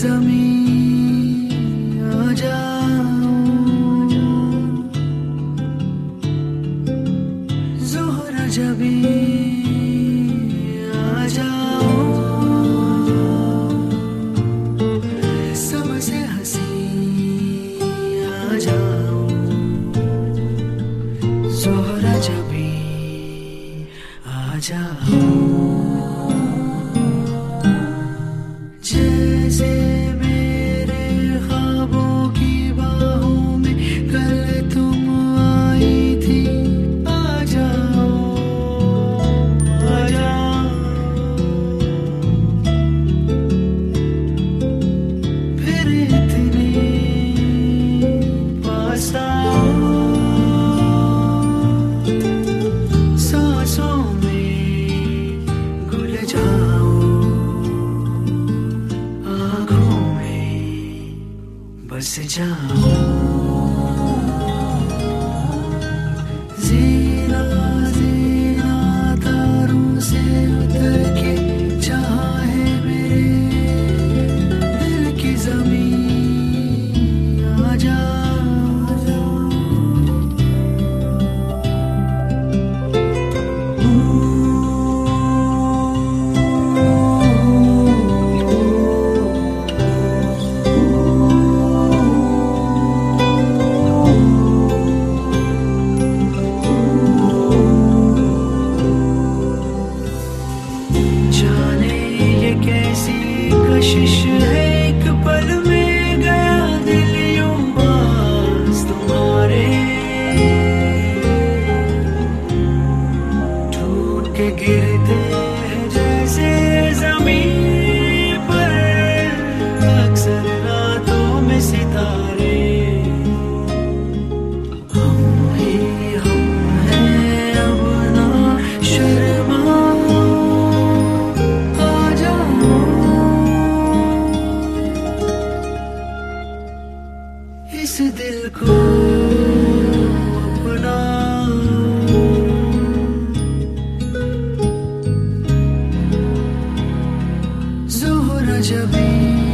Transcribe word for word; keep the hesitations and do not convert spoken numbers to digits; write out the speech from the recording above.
ज़मीं आ जाओ, ज़ोहरा जबी आ जाओ, सबसे हंसी आ जाओ, ज़ोहरा जबी आ जाओ। जैसे मेरे ख्वाबों की बाहों में कल तुम आई थी, आ जाओ आ जाओ, फिर इतने पास आओ, सांसों में घुल जाओ, बस जाओ। ज़ीना ज़ीना तारों से उतर के जहाँ है मेरे दिल की ज़मीं आ जाओ, कैसी कशिश है एक पल में गया दिल यूं पास तुम्हारे, टूट के गिरते हैं जैसे ज़मीन पर अक्सर रातों में सितारे। हम ही हम हैं अब ना शर्मा, इस दिल को अपना ज़ोहरा जबी